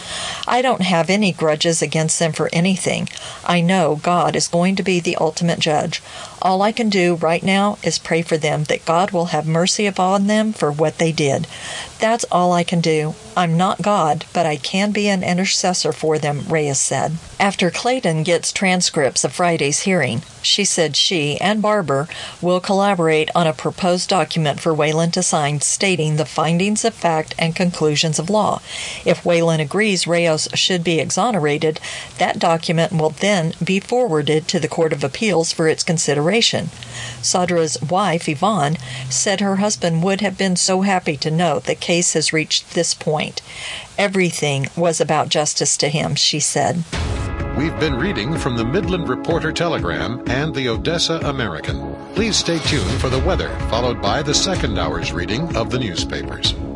I don't have any grudges against them for anything. I know God is going to be the ultimate judge. All I can do right now is pray for them that God will have mercy upon them for what they did. That's all I can do. I'm not God, but I can be an intercessor for them, Reyes said. After Clayton gets transcripts of Friday's hearing, she said she and Barber will collaborate on a proposed document for Whelan to sign stating the findings of fact and conclusions of law. If Whelan agrees Reyes should be exonerated, that document will then be forwarded to the Court of Appeals for its consideration. Sadra's wife, Yvonne, said her husband would have been so happy to know the case has reached this point. Everything was about justice to him, she said. We've been reading from the Midland Reporter Telegram and the Odessa American. Please stay tuned for the weather, followed by the second hour's reading of the newspapers.